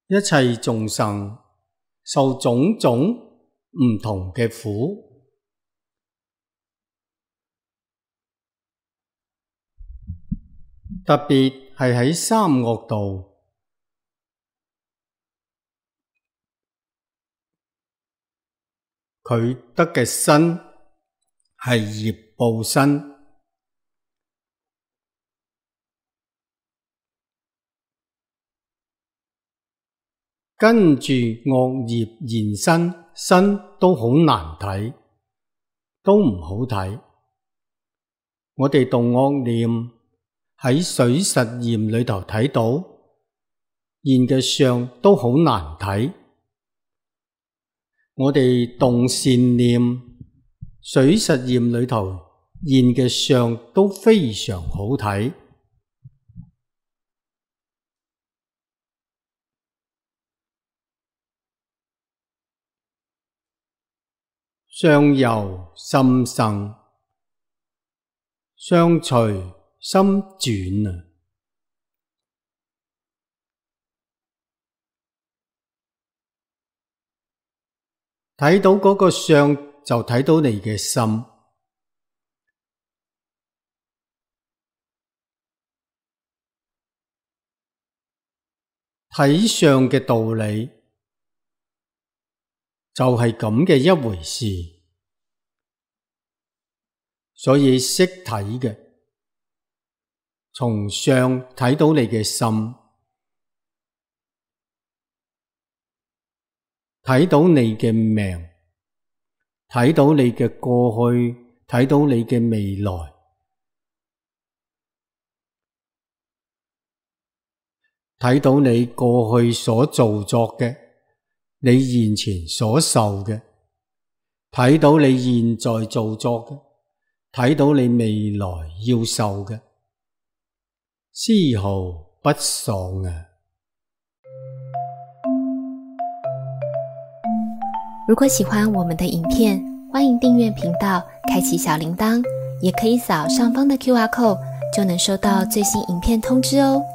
一切眾生受種種唔同嘅苦，特別係喺三惡道，佢得嘅身係業報身，跟住惡業現身，身都好難睇，都唔好睇。我哋動惡念喺水實驗裏頭睇到，現嘅相都好難睇。我哋動善念，水實驗裏頭現嘅相都非常好睇。相由心生，相隨心轉啊！睇到嗰個相就睇到你嘅心，睇相嘅道理就係咁嘅一回事，所以識睇嘅，從相睇到你嘅心，睇到你嘅命，睇到你嘅過去，睇到你嘅未來，睇到你過去所造作嘅，你現前所受嘅，睇到你現在造作嘅，睇到你未來要受嘅，絲毫不爽啊！ 如果喜歡我們的影片，歡迎訂閱頻道，開啟小鈴鐺，也可以掃上方的QR code，就能收到最新影片通知哦。